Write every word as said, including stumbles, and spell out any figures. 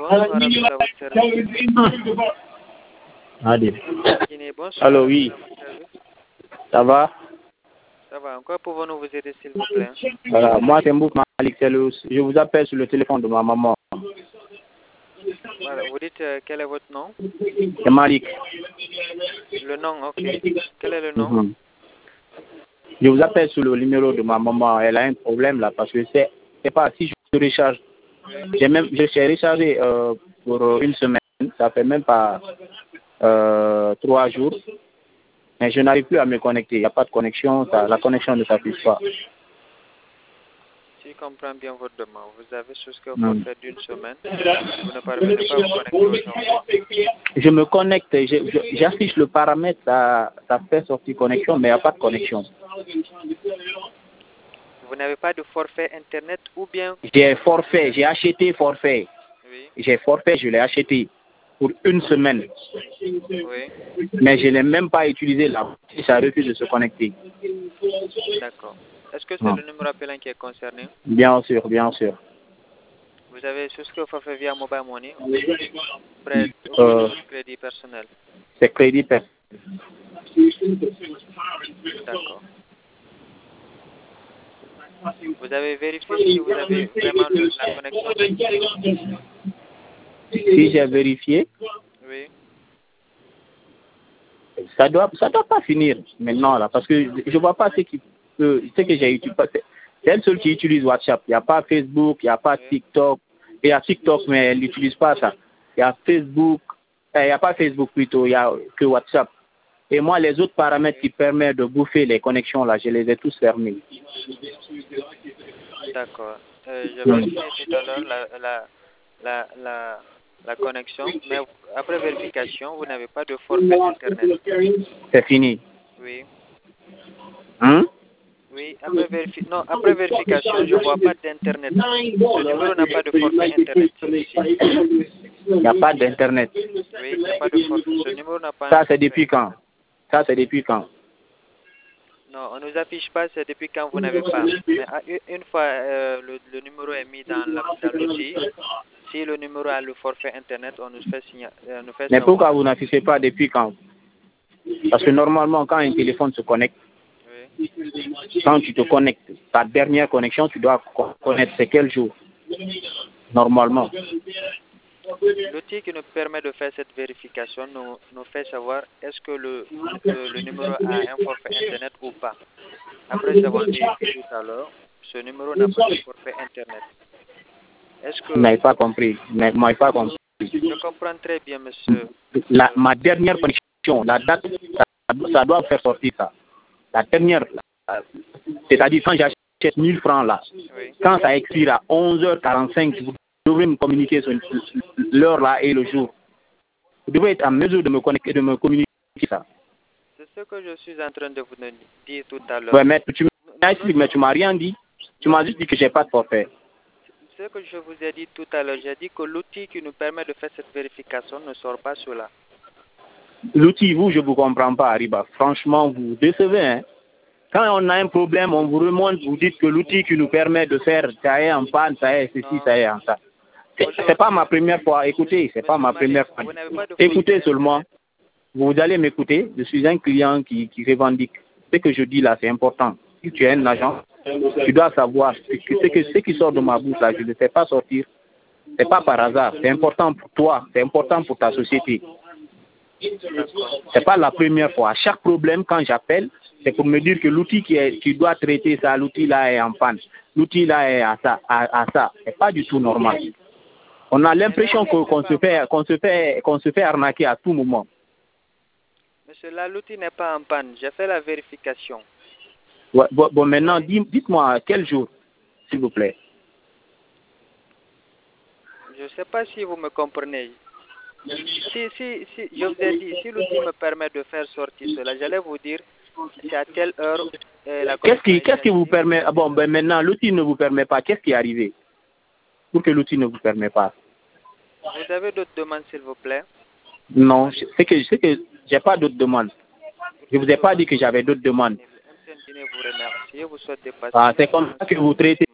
bonsoir à vous, à votre service. Allez. Guinée, bonsoir. Allô, oui. Ça va? Ça va. En quoi pouvons-nous vous aider, s'il vous plaît? Voilà, moi c'est Mbouk Malik. c'est le- Je vous appelle sur le téléphone de ma maman. Voilà. Vous dites euh, quel est votre nom? C'est Malik. Le nom, ok. Quel est le nom? Mhm. Je vous appelle sur le numéro de ma maman. Elle a un problème là parce que c'est c'est pas si je recharge. Oui. J'ai même je suis rechargé euh, pour euh, une semaine. Ça fait même pas euh, trois jours. Mais je n'arrive plus à me connecter. Il n'y a pas de connexion. Ça, la connexion ne s'affiche pas. Si je comprends bien votre demande, vous avez souscrit au Mhm. forfait d'une semaine. Vous ne parvenez pas à vous connecter aujourd'hui. Je me connecte, je- je- j'affiche le paramètre, ça, ça fait sortir connexion, mais il n'y a pas de connexion. Vous n'avez pas de forfait Internet ou bien... J'ai forfait, j'ai acheté forfait. Oui. J'ai forfait, je l'ai acheté pour une semaine. Oui. Mais je n'ai même pas utilisé la ça refuse de se connecter. D'accord. Est-ce que c'est Non. le numéro appelant qui est concerné? Bien sûr, bien sûr. Vous avez souscrit au forfait via Mobile Money, prêt ou Euh, crédit personnel? c'est crédit personnel. D'accord. Vous avez vérifié si vous avez vraiment le, la connexion? Si j'ai vérifié, Oui. ça doit ça doit pas finir maintenant là, parce que je vois pas ce qui euh, ce que j'ai utilisé. C'est elle seule qui utilise WhatsApp. Il n'y a pas Facebook, il n'y a pas Oui. TikTok. Il y a TikTok, mais elle n'utilise pas ça. Il y a Facebook, euh, il n'y a pas Facebook plutôt, il n'y a que WhatsApp. Et moi, les autres paramètres qui permettent de bouffer les connexions là, je les ai tous fermés. D'accord. Euh, je Hmm. vérifié tout à l'heure la, la, la, la, la connexion, mais après vérification, vous n'avez pas de forfait Internet. C'est fini. Oui. Hein? Oui, après, vérifi non, après vérification, je ne vois pas d'Internet. Ce numéro n'a pas de forfait Internet. Il n'y a pas d'Internet. Oui, il n'y a pas de forfait. Ce numéro n'a pas un Ça, c'est forfait depuis quand? Internet. Ça, c'est depuis quand? Non, on ne nous affiche pas, c'est depuis quand vous n'avez pas. Mais à- une fois euh, le, le numéro est mis dans la- dans l'outil, si le numéro a le forfait Internet, on nous fait, signa euh, nous fait Mais pourquoi savoir. vous n'affichez pas depuis quand? Parce que normalement, quand un téléphone se connecte, Oui. quand tu te connectes, ta dernière connexion, tu dois connaître c'est quel jour, normalement. L'outil qui nous permet de faire cette vérification nous, nous fait savoir est-ce que le, le, le numéro a un forfait Internet ou pas. Après avoir vérifié tout à l'heure, ce numéro n'a pas de forfait Internet. Est-ce Vous que... n'avez pas compris. Vous n'avez pas compris. Je comprends très bien, monsieur. La, ma dernière connexion, la date, ça, ça doit faire sortir ça. La dernière, la- c'est-à-dire quand j'achète mille francs là, Oui. quand ça expire à onze heures quarante-cinq, vous devez me communiquer sur l'heure là et le jour. Vous devez être en mesure de me connecter, de me communiquer ça. C'est ce que je suis en train de vous dire tout à l'heure. Ouais, mais tu m'as expliqué, mais tu m'as rien dit. Tu m'as juste dit que j'ai pas de forfait. Ce que je vous ai dit tout à l'heure, j'ai dit que l'outil qui nous permet de faire cette vérification ne sort pas cela. L'outil, vous, je vous comprends pas, Ariba. Franchement, vous vous décevez. Hein? Quand on a un problème, on vous remonte, vous dites que l'outil qui nous permet de faire ça est en panne, ça est ceci, Non. ça est en ça. C'est c'est pas ma première fois. Écoutez, c'est pas Monsieur ma Malik, première fois. vous n'avez pas de Écoutez forfait seulement. Internet. Vous allez m'écouter. Je suis un client qui, qui revendique. Ce que je dis là, c'est important. Si tu es un agent, tu dois savoir ce, que, ce, que, ce qui sort de ma bouche là, je ne le fais pas sortir. C'est pas par hasard. C'est important pour toi. C'est important pour ta société. C'est pas la première fois. À chaque problème, quand j'appelle, c'est pour me dire que l'outil qui, est, qui doit traiter ça, l'outil là est en panne. L'outil là est à ça, à, à ça. C'est pas du tout normal. On a l'impression qu'on qu'on se fait, qu'on se fait, qu'on se fait arnaquer à tout moment. Monsieur, là, l'outil n'est pas en panne. J'ai fait la vérification. Ouais, bon, bon, maintenant, dis- dites-moi quel jour, s'il vous plaît. Je ne sais pas si vous me comprenez. Si, si, si, je vous ai dit, si l'outil me permet de faire sortir cela, j'allais vous dire, c'est à telle heure euh, la Qu'est-ce connexion qui, est qu'est-ce qui vous sensible. permet, ah bon, ben maintenant, l'outil ne vous permet pas. Qu'est-ce qui est arrivé pour que l'outil ne vous permet pas? Vous avez d'autres demandes, s'il vous plaît? Non, c'est que, c'est que j'ai pas d'autres demandes. Je vous ai pas dit que j'avais d'autres demandes. M T N Guinée vous remercie. Je vous souhaite de passer Ah, une c'est comme ça que vous traitez